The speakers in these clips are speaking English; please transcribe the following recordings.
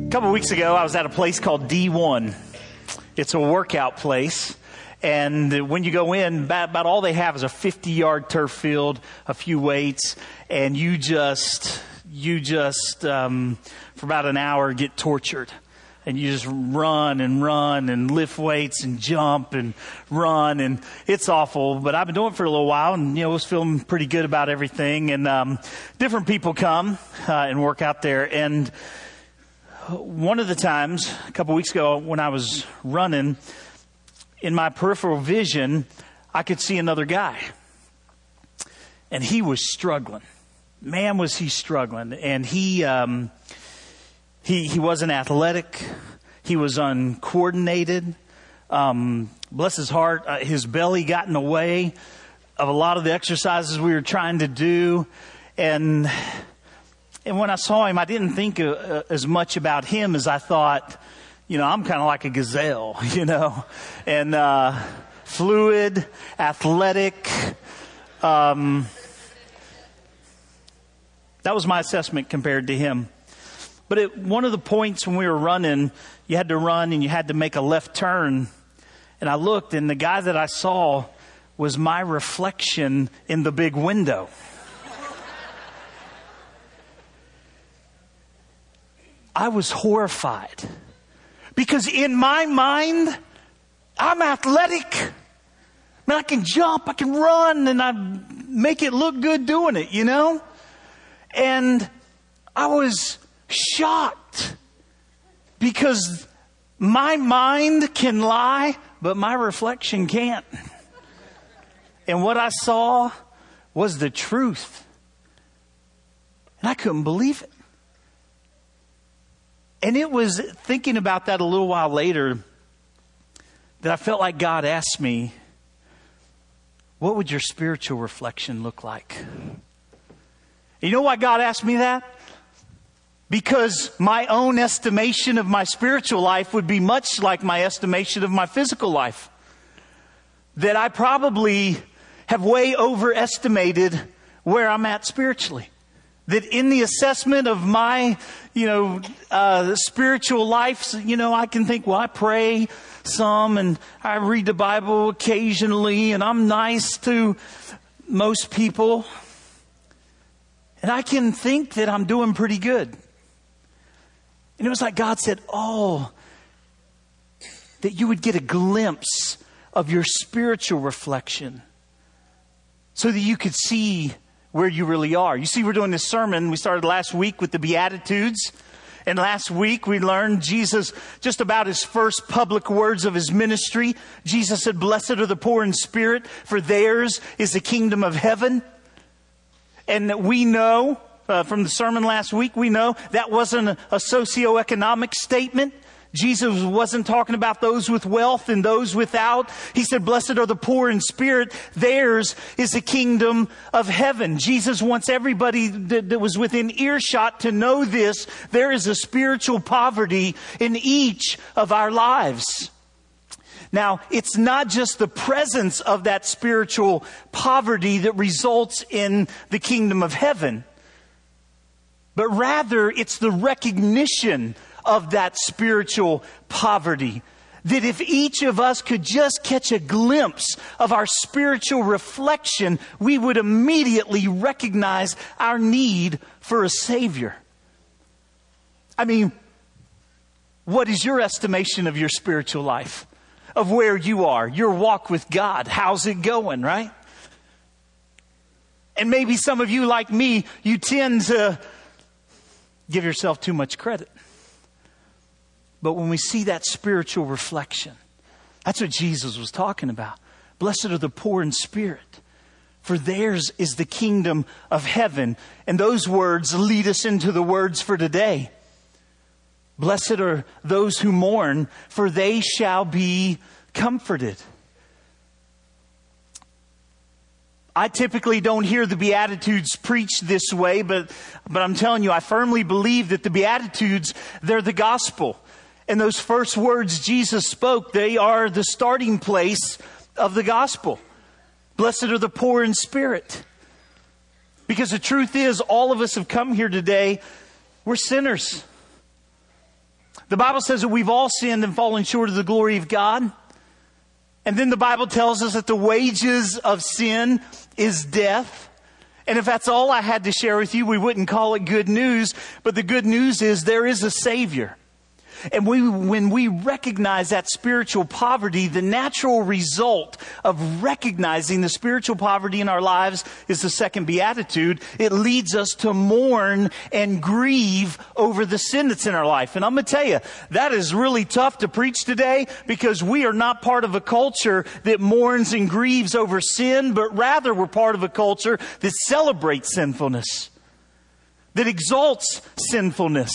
A couple weeks ago, I was at a place called D1. It's a workout place. And when you go in, about all they have is a 50-yard turf field, a few weights, and you just for about an hour get tortured. And you just run and lift weights and jump and run, and it's awful. But I've been doing it for a little while, and was feeling pretty good about everything. And different people come and work out there. And one of the times, a couple weeks ago, when I was running, in my peripheral vision, I could see another guy, and he was struggling. Man, was he struggling! And he wasn't athletic. He was uncoordinated. Bless his heart, his belly got in the way of a lot of the exercises we were trying to do. And when I saw him, I didn't think as much about him as I thought, I'm kind of like a gazelle, and fluid, athletic. That was my assessment compared to him. But at one of the points when we were running, you had to run and you had to make a left turn. And I looked, and the guy that I saw was my reflection in the big window. I was horrified. Because in my mind, I'm athletic. I can jump, I can run, and I make it look good doing it, And I was shocked because my mind can lie, but my reflection can't. And what I saw was the truth. And I couldn't believe it. And it was thinking about that a little while later that I felt like God asked me, what would your spiritual reflection look like? You know why God asked me that? Because my own estimation of my spiritual life would be much like my estimation of my physical life. That I probably have way overestimated where I'm at spiritually. That in the assessment of my, spiritual life, I can think, well, I pray some and I read the Bible occasionally and I'm nice to most people. And I can think that I'm doing pretty good. And it was like God said, that you would get a glimpse of your spiritual reflection so that you could see where you really are. You see, we're doing this sermon. We started last week with the Beatitudes. And last week we learned Jesus, just about his first public words of his ministry. Jesus said, "Blessed are the poor in spirit, for theirs is the kingdom of heaven." And we know from the sermon last week, we know that wasn't a socioeconomic statement. Jesus wasn't talking about those with wealth and those without. He said, "Blessed are the poor in spirit. Theirs is the kingdom of heaven." Jesus wants everybody that was within earshot to know this. There is a spiritual poverty in each of our lives. Now, it's not just the presence of that spiritual poverty that results in the kingdom of heaven, but rather it's the recognition of that spiritual poverty. That if each of us could just catch a glimpse of our spiritual reflection, we would immediately recognize our need for a Savior. I mean, what is your estimation of your spiritual life? Of where you are, your walk with God? How's it going, right? And maybe some of you, like me, you tend to give yourself too much credit. But when we see that spiritual reflection, that's what Jesus was talking about. Blessed are the poor in spirit, for theirs is the kingdom of heaven. And those words lead us into the words for today. Blessed are those who mourn, for they shall be comforted. I typically don't hear the Beatitudes preached this way, but I'm telling you, I firmly believe that the Beatitudes, they're the gospel. And those first words Jesus spoke, they are the starting place of the gospel. Blessed are the poor in spirit. Because the truth is, all of us have come here today, we're sinners. The Bible says that we've all sinned and fallen short of the glory of God. And then the Bible tells us that the wages of sin is death. And if that's all I had to share with you, we wouldn't call it good news. But the good news is there is a Savior. And when we recognize that spiritual poverty, the natural result of recognizing the spiritual poverty in our lives is the second beatitude. It leads us to mourn and grieve over the sin that's in our life. And I'm going to tell you, that is really tough to preach today because we are not part of a culture that mourns and grieves over sin, but rather we're part of a culture that celebrates sinfulness, that exalts sinfulness.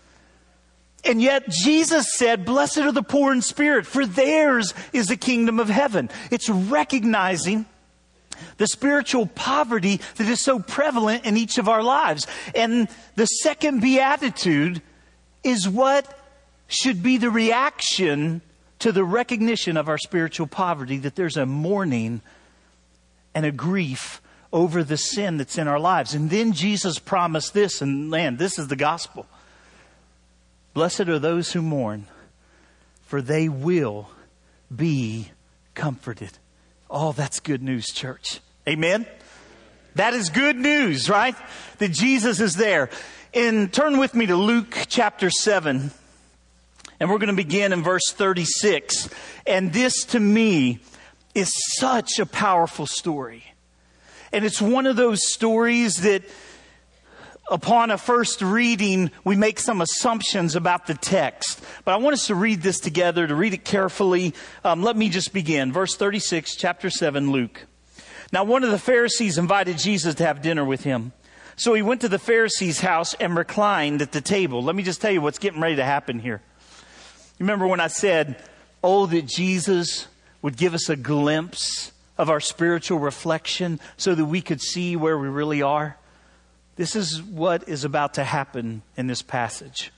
And yet Jesus said, blessed are the poor in spirit, for theirs is the kingdom of heaven. It's recognizing the spiritual poverty that is so prevalent in each of our lives. And the second beatitude is what should be the reaction to the recognition of our spiritual poverty, that there's a mourning and a grief over the sin that's in our lives. And then Jesus promised this, and man, this is the gospel. Blessed are those who mourn, for they will be comforted. Oh, that's good news, church. Amen? That is good news, right? That Jesus is there. And turn with me to Luke chapter 7. And we're going to begin in verse 36. And this, to me, is such a powerful story. And it's one of those stories that upon a first reading, we make some assumptions about the text. But I want us to read this together, to read it carefully. Let me just begin. Verse 36, chapter 7, Luke. Now one of the Pharisees invited Jesus to have dinner with him. So he went to the Pharisee's house and reclined at the table. Let me just tell you what's getting ready to happen here. You remember when I said, oh, that Jesus would give us a glimpse of our spiritual reflection so that we could see where we really are? This is what is about to happen in this passage.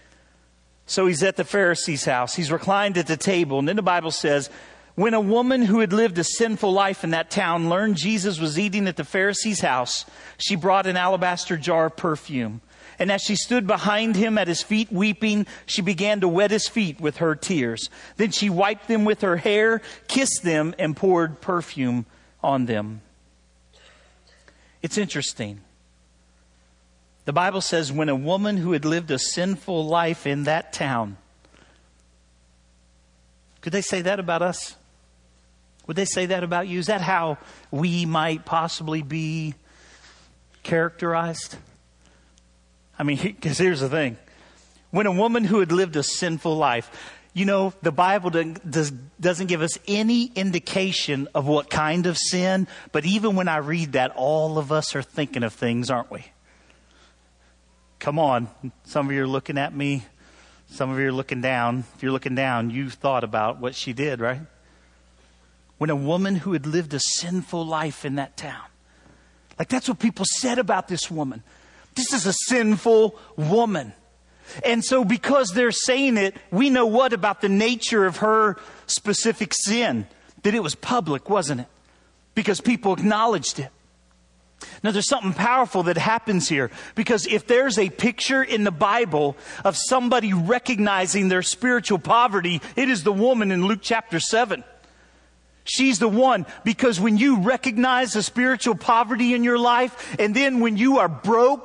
So he's at the Pharisee's house. He's reclined at the table. And then the Bible says, when a woman who had lived a sinful life in that town learned Jesus was eating at the Pharisee's house, she brought an alabaster jar of perfume. And as she stood behind him at his feet weeping, she began to wet his feet with her tears. Then she wiped them with her hair, kissed them, and poured perfume on them. It's interesting. The Bible says when a woman who had lived a sinful life in that town, could they say that about us? Would they say that about you? Is that how we might possibly be characterized? I mean, because here's the thing. When a woman who had lived a sinful life, you know, the Bible doesn't give us any indication of what kind of sin, but even when I read that, all of us are thinking of things, aren't we? Come on. Some of you are looking at me. Some of you are looking down. If you're looking down, you've thought about what she did, right? When a woman who had lived a sinful life in that town. Like that's what people said about this woman. This is a sinful woman. And so because they're saying it, we know what about the nature of her specific sin? That it was public, wasn't it? Because people acknowledged it. Now, there's something powerful that happens here, because if there's a picture in the Bible of somebody recognizing their spiritual poverty, it is the woman in Luke chapter 7. She's the one, because when you recognize the spiritual poverty in your life, and then when you are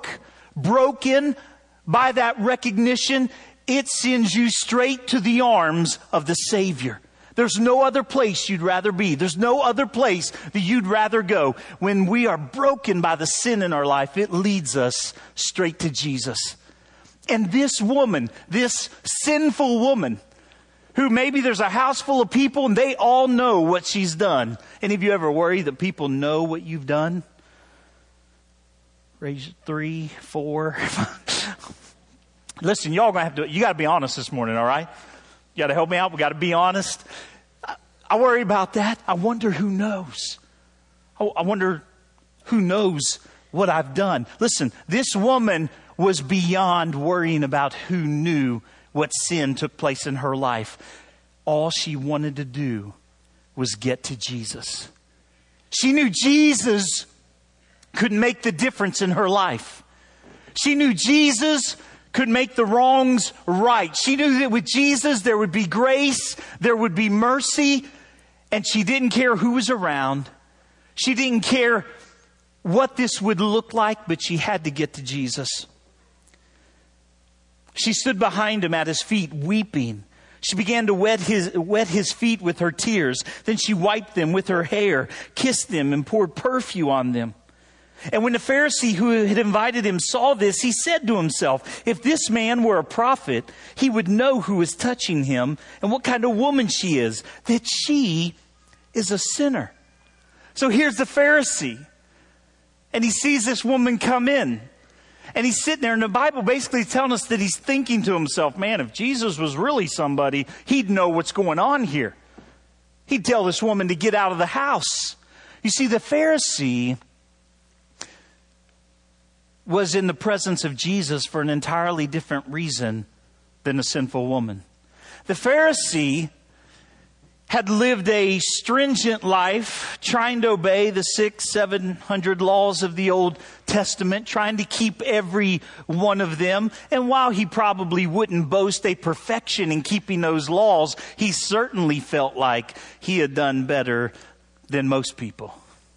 broken by that recognition, it sends you straight to the arms of the Savior. There's no other place you'd rather be. There's no other place that you'd rather go. When we are broken by the sin in our life, it leads us straight to Jesus. And this woman, this sinful woman, who maybe there's a house full of people and they all know what she's done. Any of you ever worry that people know what you've done? Raise 3, 4. Listen, y'all gonna have to, you got to be honest this morning, all right? You got to help me out. We got to be honest. I worry about that. I wonder who knows. I wonder who knows what I've done. Listen, this woman was beyond worrying about who knew what sin took place in her life. All she wanted to do was get to Jesus. She knew Jesus could make the difference in her life. She knew Jesus could make the wrongs right. She knew that with Jesus there would be grace, there would be mercy, and she didn't care who was around. She didn't care what this would look like, but she had to get to Jesus. She stood behind him at his feet, weeping. She began to wet his feet with her tears. Then she wiped them with her hair, kissed them, and poured perfume on them. And when the Pharisee who had invited him saw this, he said to himself, if this man were a prophet, he would know who is touching him and what kind of woman she is, that she is a sinner. So here's the Pharisee, and he sees this woman come in. And he's sitting there, and the Bible basically is telling us that he's thinking to himself, man, if Jesus was really somebody, he'd know what's going on here. He'd tell this woman to get out of the house. You see, the Pharisee was in the presence of Jesus for an entirely different reason than a sinful woman. The Pharisee had lived a stringent life, trying to obey the 600-700 laws of the Old Testament, trying to keep every one of them. And while he probably wouldn't boast a perfection in keeping those laws, he certainly felt like he had done better than most people.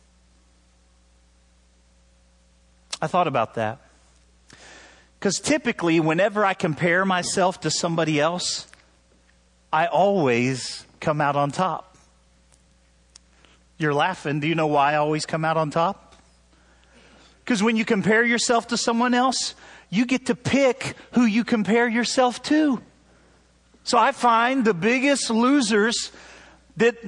I thought about that. Because typically, whenever I compare myself to somebody else, I always come out on top. You're laughing. Do you know why I always come out on top? Because when you compare yourself to someone else, you get to pick who you compare yourself to. So I find the biggest losers that...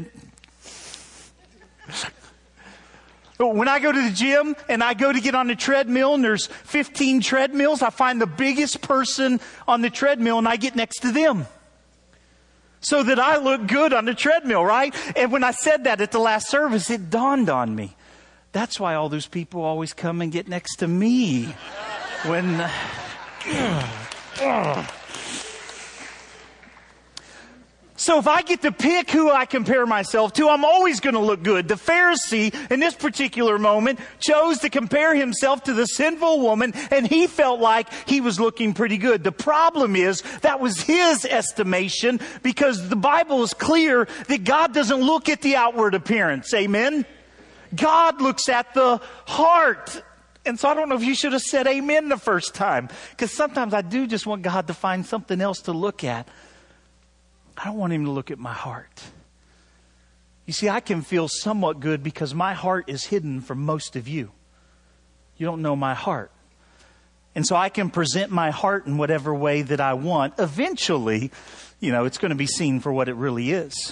When I go to the gym and I go to get on the treadmill and there's 15 treadmills, I find the biggest person on the treadmill and I get next to them. So that I look good on the treadmill, right? And when I said that at the last service, it dawned on me. That's why all those people always come and get next to me. When... So if I get to pick who I compare myself to, I'm always going to look good. The Pharisee, in this particular moment, chose to compare himself to the sinful woman, and he felt like he was looking pretty good. The problem is, that was his estimation, because the Bible is clear that God doesn't look at the outward appearance. Amen? God looks at the heart. And so I don't know if you should have said amen the first time, because sometimes I do just want God to find something else to look at. I don't want him to look at my heart. You see, I can feel somewhat good because my heart is hidden from most of you. You don't know my heart. And so I can present my heart in whatever way that I want. Eventually, it's going to be seen for what it really is.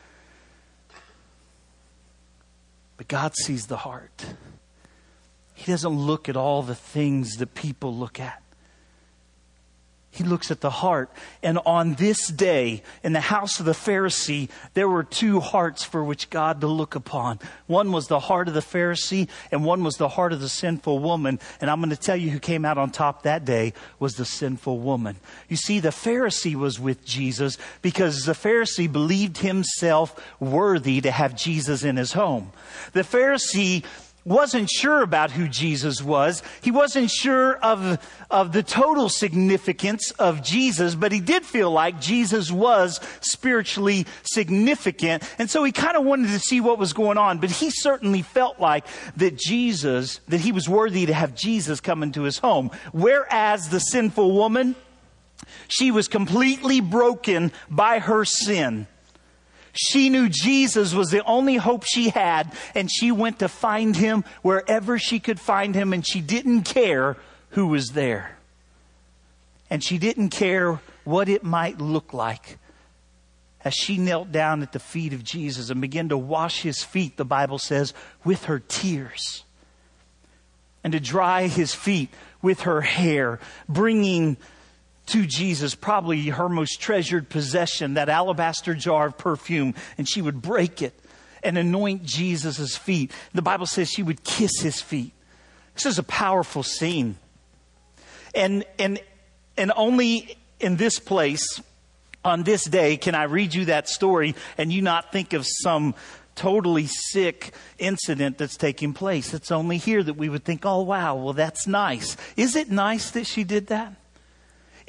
But God sees the heart. He doesn't look at all the things that people look at. He looks at the heart. And on this day, in the house of the Pharisee, there were two hearts for which God to look upon. One was the heart of the Pharisee, and one was the heart of the sinful woman. And I'm going to tell you who came out on top that day was the sinful woman. You see, the Pharisee was with Jesus because the Pharisee believed himself worthy to have Jesus in his home. The Pharisee wasn't sure about who Jesus was. He wasn't sure of the total significance of Jesus, but he did feel like Jesus was spiritually significant. And so he kind of wanted to see what was going on, but he certainly felt like that he was worthy to have Jesus come into his home. Whereas the sinful woman, she was completely broken by her sin. She knew Jesus was the only hope she had, and she went to find him wherever she could find him, and she didn't care who was there. And she didn't care what it might look like. As she knelt down at the feet of Jesus and began to wash his feet, the Bible says, with her tears. And to dry his feet with her hair, bringing to Jesus probably her most treasured possession, that alabaster jar of perfume, and she would break it and anoint Jesus' feet. The Bible says she would kiss his feet. This is a powerful scene. And only in this place, on this day, can I read you that story and you not think of some totally sick incident that's taking place. It's only here that we would think, oh wow, well that's nice. Is it nice that she did that?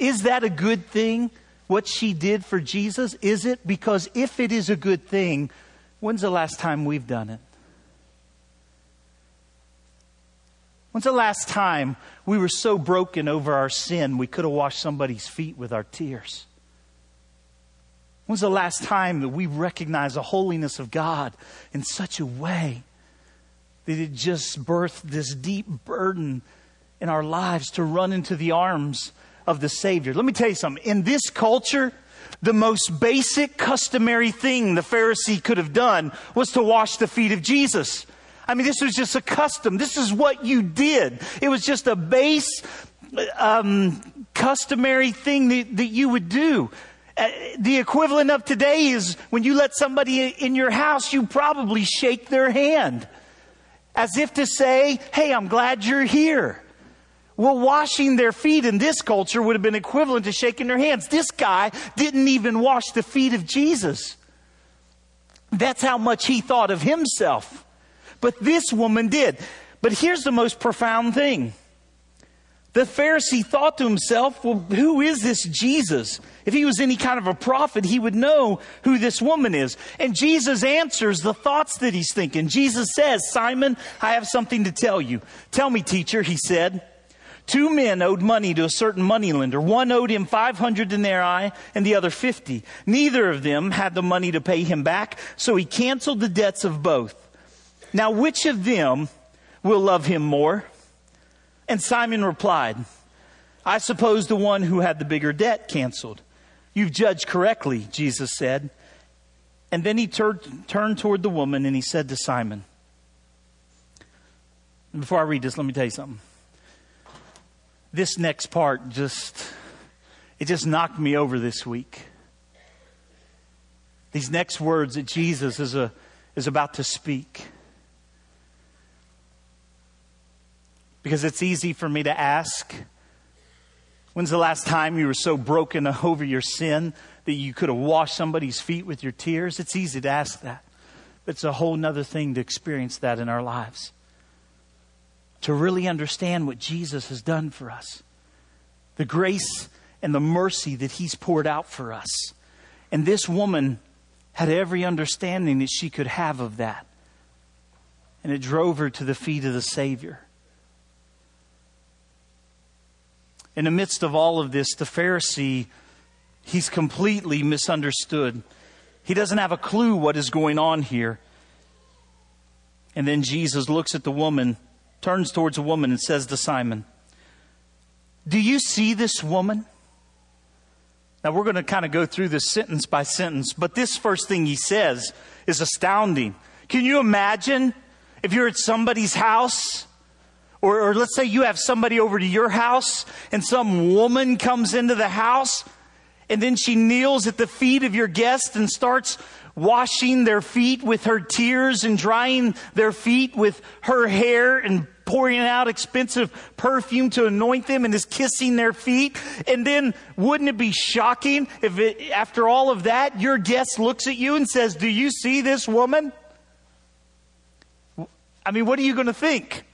Is that a good thing, what she did for Jesus? Is it? Because if it is a good thing, when's the last time we've done it? When's the last time we were so broken over our sin we could have washed somebody's feet with our tears? When's the last time that we recognized the holiness of God in such a way that it just birthed this deep burden in our lives to run into the arms of the Savior? Let me tell you something. In this culture, the most basic, customary thing the Pharisee could have done was to wash the feet of Jesus. I mean, this was just a custom. This is what you did. It was just a base, customary thing that you would do. The equivalent of today is when you let somebody in your house, you probably shake their hand as if to say, hey, I'm glad you're here. Well, washing their feet in this culture would have been equivalent to shaking their hands. This guy didn't even wash the feet of Jesus. That's how much he thought of himself. But this woman did. But here's the most profound thing. The Pharisee thought to himself, well, who is this Jesus? If he was any kind of a prophet, he would know who this woman is. And Jesus answers the thoughts that he's thinking. Jesus says, Simon, I have something to tell you. Tell me, teacher, he said. 2 men owed money to a certain moneylender. One owed him 500 denarii and the other 50. Neither of them had the money to pay him back, so he canceled the debts of both. Now, which of them will love him more? And Simon replied, I suppose the one who had the bigger debt canceled. You've judged correctly, Jesus said. And then he turned toward the woman and he said to Simon, before I read this, let me tell you something. This next part just knocked me over this week. These next words that Jesus is about to speak. Because it's easy for me to ask, when's the last time you were so broken over your sin that you could have washed somebody's feet with your tears? It's easy to ask that. But it's a whole nother thing to experience that in our lives. To really understand what Jesus has done for us. The grace and the mercy that he's poured out for us. And this woman had every understanding that she could have of that. And it drove her to the feet of the Savior. In the midst of all of this, the Pharisee, he's completely misunderstood. He doesn't have a clue what is going on here. And then Jesus looks at the woman, turns towards the woman and says to Simon, do you see this woman? Now we're going to kind of go through this sentence by sentence, but this first thing he says is astounding. Can you imagine if you're at somebody's house? Or let's say you have somebody over to your house and some woman comes into the house and then she kneels at the feet of your guest and starts washing their feet with her tears and drying their feet with her hair and pouring out expensive perfume to anoint them and is kissing their feet. And then wouldn't it be shocking if after all of that, your guest looks at you and says, do you see this woman? I mean, what are you going to think?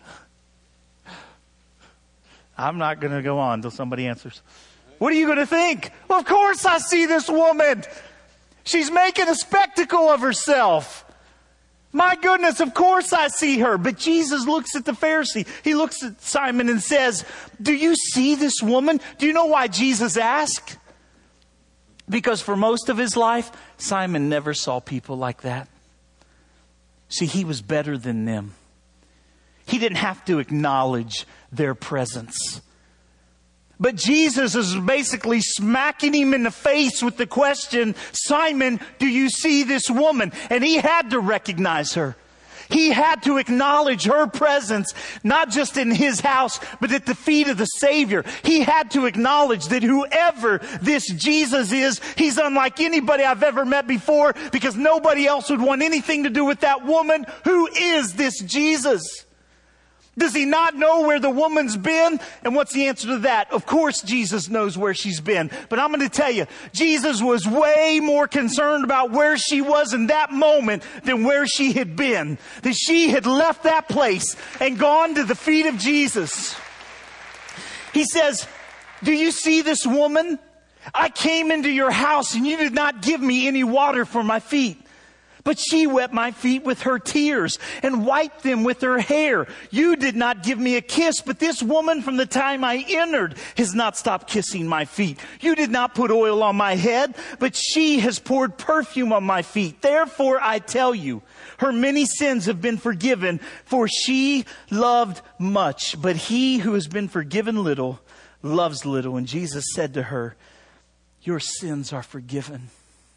I'm not going to go on until somebody answers. What are you going to think? Well, of course I see this woman. She's making a spectacle of herself. My goodness, of course I see her. But Jesus looks at the Pharisee. He looks at Simon and says, do you see this woman? Do you know why Jesus asked? Because for most of his life, Simon never saw people like that. See, he was better than them. He didn't have to acknowledge their presence. But Jesus is basically smacking him in the face with the question, Simon, do you see this woman? And he had to recognize her. He had to acknowledge her presence, not just in his house, but at the feet of the Savior. He had to acknowledge that whoever this Jesus is, he's unlike anybody I've ever met before, because nobody else would want anything to do with that woman. Who is this Jesus? Does he not know where the woman's been? And what's the answer to that? Of course Jesus knows where she's been. But I'm going to tell you, Jesus was way more concerned about where she was in that moment than where she had been. That she had left that place and gone to the feet of Jesus. He says, Do you see this woman? I came into your house and you did not give me any water for my feet. But she wet my feet with her tears and wiped them with her hair. You did not give me a kiss, but this woman from the time I entered has not stopped kissing my feet. You did not put oil on my head, but she has poured perfume on my feet. Therefore I tell you, her many sins have been forgiven, for she loved much. But he who has been forgiven little loves little. And Jesus said to her, your sins are forgiven.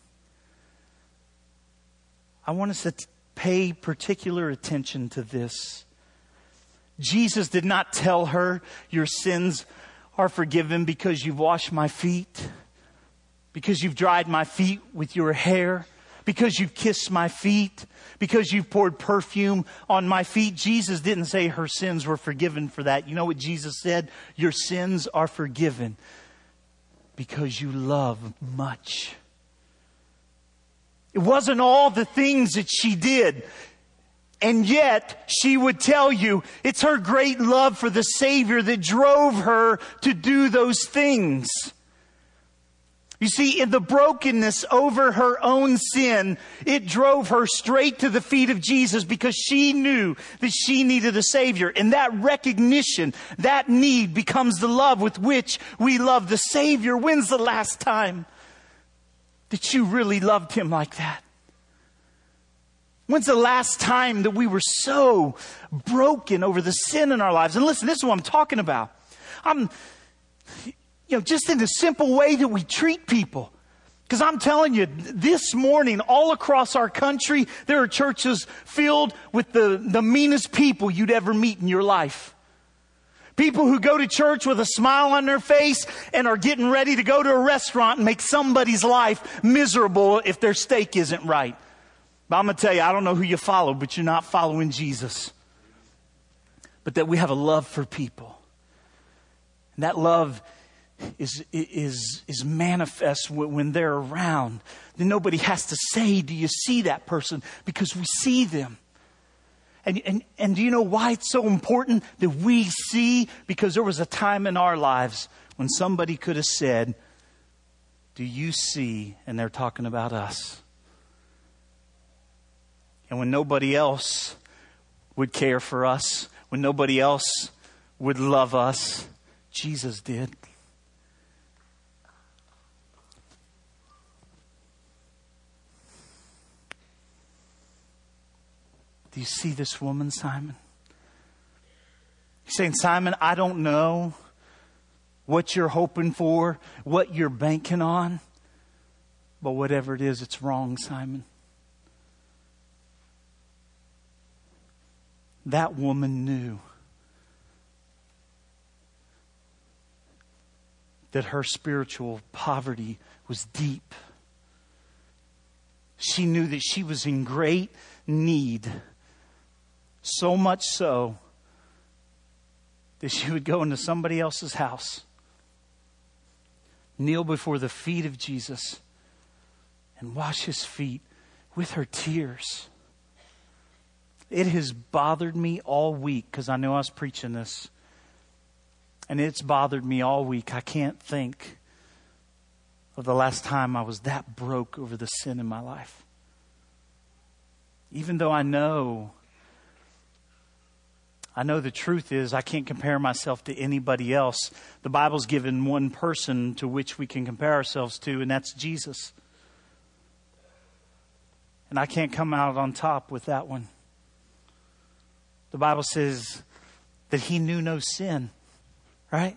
I want us to pay particular attention to this. Jesus did not tell her, your sins are forgiven because you've washed my feet, because you've dried my feet with your hair, because you've kissed my feet, because you've poured perfume on my feet. Jesus didn't say her sins were forgiven for that. You know what Jesus said? Your sins are forgiven because you love much. It wasn't all the things that she did. And yet, she would tell you, it's her great love for the Savior that drove her to do those things. You see, in the brokenness over her own sin, it drove her straight to the feet of Jesus because she knew that she needed a Savior. And that recognition, that need becomes the love with which we love the Savior. When's the last time that you really loved Him like that? When's the last time that we were so broken over the sin in our lives? And listen, this is what I'm talking about. Just in the simple way that we treat people. Because I'm telling you, this morning, all across our country, there are churches filled with the meanest people you'd ever meet in your life. People who go to church with a smile on their face and are getting ready to go to a restaurant and make somebody's life miserable if their steak isn't right. But I'm going to tell you, I don't know who you follow, but you're not following Jesus. But that we have a love for people. And that love is manifest when they're around. Then nobody has to say, do you see that person? Because we see them. And do you know why it's so important that we see? Because there was a time in our lives when somebody could have said, do you see? And they're talking about us. And when nobody else would care for us, when nobody else would love us, Jesus did. Do you see this woman, Simon? He's saying, Simon, I don't know what you're hoping for, what you're banking on, but whatever it is, it's wrong, Simon. That woman knew that her spiritual poverty was deep. She knew that she was in great need. So much so that she would go into somebody else's house, kneel before the feet of Jesus, and wash His feet with her tears. It has bothered me all week because I know I was preaching this. And it's bothered me all week. I can't think of the last time I was that broke over the sin in my life. Even though I know the truth is I can't compare myself to anybody else. The Bible's given one person to which we can compare ourselves to, and that's Jesus. And I can't come out on top with that one. The Bible says that He knew no sin, right?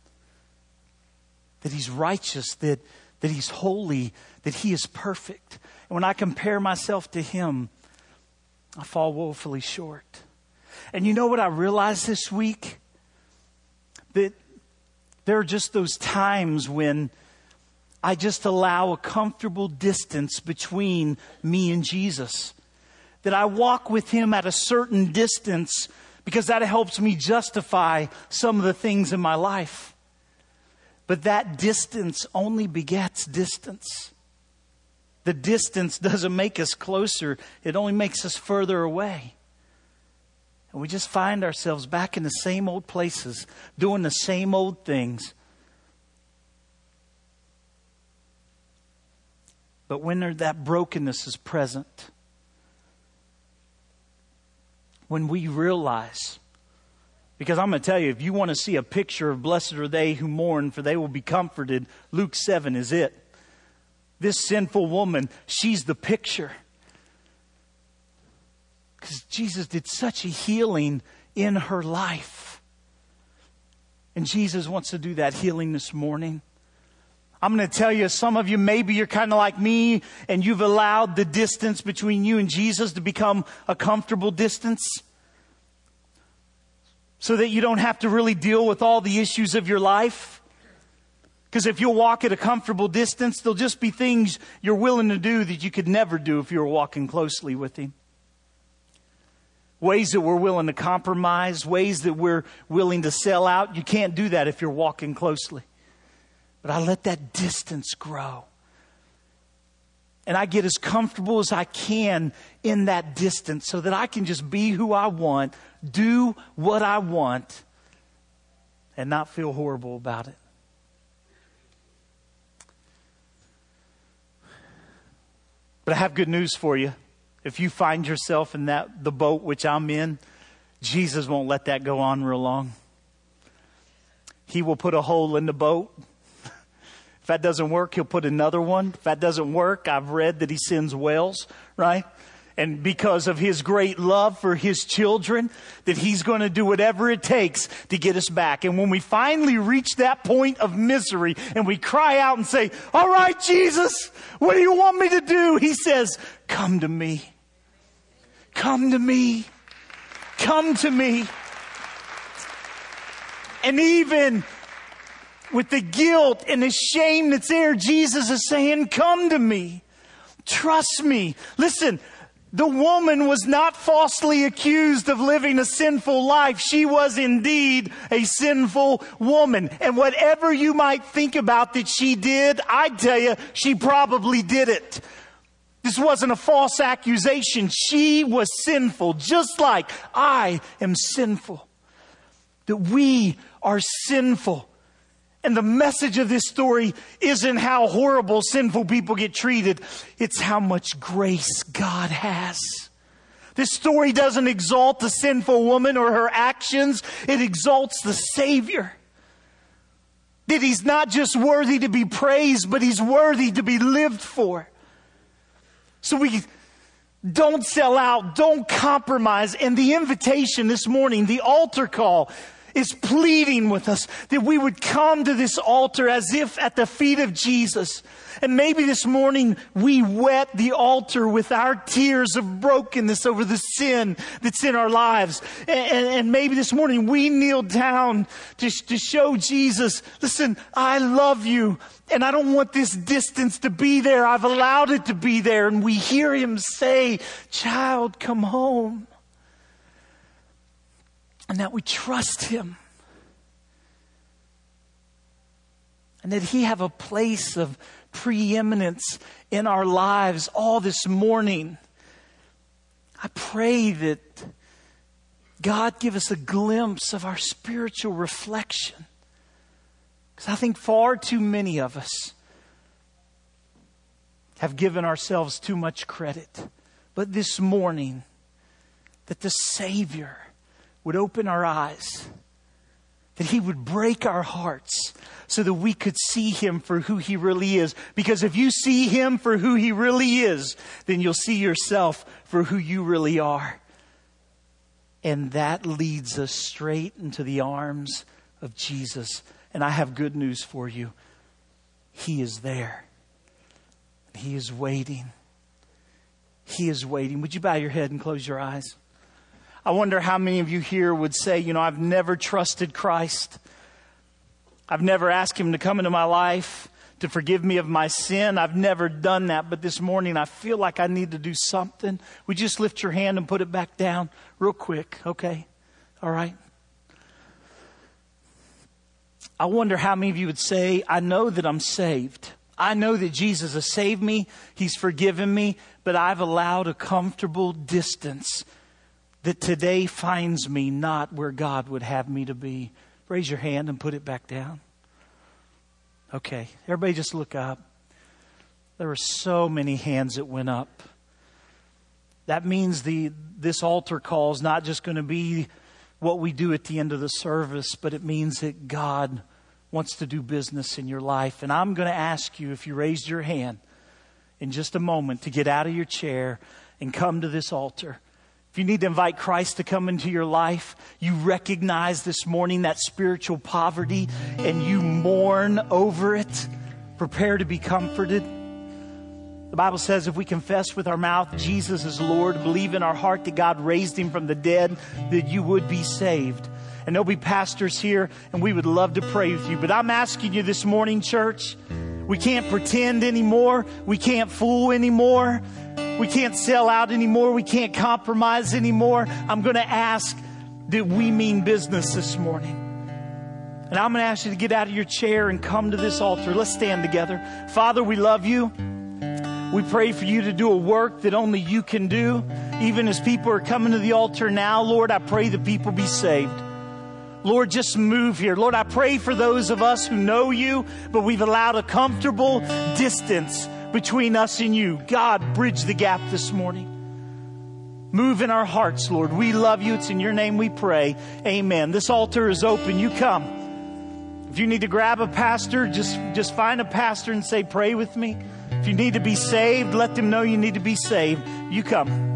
That He's righteous, that He's holy, that He is perfect. And when I compare myself to Him, I fall woefully short. And you know what I realized this week? That there are just those times when I just allow a comfortable distance between me and Jesus. That I walk with Him at a certain distance because that helps me justify some of the things in my life. But that distance only begets distance. The distance doesn't make us closer. It only makes us further away. And we just find ourselves back in the same old places, doing the same old things. But when that brokenness is present, when we realize, because I'm going to tell you, if you want to see a picture of blessed are they who mourn, for they will be comforted, Luke 7 is it. This sinful woman, she's the picture. Because Jesus did such a healing in her life. And Jesus wants to do that healing this morning. I'm going to tell you, some of you, maybe you're kind of like me, and you've allowed the distance between you and Jesus to become a comfortable distance, so that you don't have to really deal with all the issues of your life. Because if you'll walk at a comfortable distance, there'll just be things you're willing to do that you could never do if you were walking closely with Him. Ways that we're willing to compromise, ways that we're willing to sell out. You can't do that if you're walking closely. But I let that distance grow. And I get as comfortable as I can in that distance so that I can just be who I want, do what I want, and not feel horrible about it. But I have good news for you. If you find yourself in the boat which I'm in, Jesus won't let that go on real long. He will put a hole in the boat. If that doesn't work, He'll put another one. If that doesn't work, I've read that He sends whales, right? And because of His great love for His children, that He's going to do whatever it takes to get us back. And when we finally reach that point of misery and we cry out and say, all right, Jesus, what do you want me to do? He says, come to me. Come to me. Come to me. And even with the guilt and the shame that's there, Jesus is saying, come to me. Trust me. Listen, the woman was not falsely accused of living a sinful life. She was indeed a sinful woman. And whatever you might think about that she did, I tell you, she probably did it. This wasn't a false accusation. She was sinful, just like I am sinful. That we are sinful. And the message of this story isn't how horrible sinful people get treated. It's how much grace God has. This story doesn't exalt the sinful woman or her actions. It exalts the Savior. That He's not just worthy to be praised, but He's worthy to be lived for. So we don't sell out, don't compromise. And the invitation this morning, the altar call, is pleading with us that we would come to this altar as if at the feet of Jesus. And maybe this morning we wet the altar with our tears of brokenness over the sin that's in our lives. And maybe this morning we kneel down to show Jesus, listen, I love you. And I don't want this distance to be there. I've allowed it to be there. And we hear Him say, child, come home. And that we trust Him. And that He have a place of preeminence in our lives all this morning. I pray that God give us a glimpse of our spiritual reflection. Because I think far too many of us have given ourselves too much credit. But this morning, that the Savior would open our eyes, that He would break our hearts so that we could see Him for who He really is. Because if you see Him for who He really is, then you'll see yourself for who you really are. And that leads us straight into the arms of Jesus. And I have good news for you. He is there. He is waiting. He is waiting. Would you bow your head and close your eyes? I wonder how many of you here would say, I've never trusted Christ. I've never asked Him to come into my life to forgive me of my sin. I've never done that. But this morning I feel like I need to do something. Would you just lift your hand and put it back down real quick? Okay. All right. I wonder how many of you would say, I know that I'm saved. I know that Jesus has saved me. He's forgiven me. But I've allowed a comfortable distance that today finds me not where God would have me to be. Raise your hand and put it back down. Okay, everybody just look up. There were so many hands that went up. That means this altar call is not just going to be what we do at the end of the service, but it means that God wants to do business in your life. And I'm going to ask you, if you raised your hand in just a moment, to get out of your chair and come to this altar. If you need to invite Christ to come into your life, you recognize this morning that spiritual poverty and you mourn over it, prepare to be comforted. The Bible says if we confess with our mouth Jesus is Lord, believe in our heart that God raised him from the dead, that you would be saved. And there'll be pastors here, and we would love to pray with you. But I'm asking you this morning, church, we can't pretend anymore. We can't fool anymore. We can't sell out anymore. We can't compromise anymore. I'm going to ask that we mean business this morning. And I'm going to ask you to get out of your chair and come to this altar. Let's stand together. Father, we love you. We pray for you to do a work that only you can do. Even as people are coming to the altar now, Lord, I pray that people be saved. Lord, just move here. Lord, I pray for those of us who know you, but we've allowed a comfortable distance between us and you. God, bridge the gap this morning. Move in our hearts, Lord. We love you. It's in your name we pray. Amen. This altar is open. You come. If you need to grab a pastor, just find a pastor and say, pray with me. If you need to be saved, let them know you need to be saved. You come.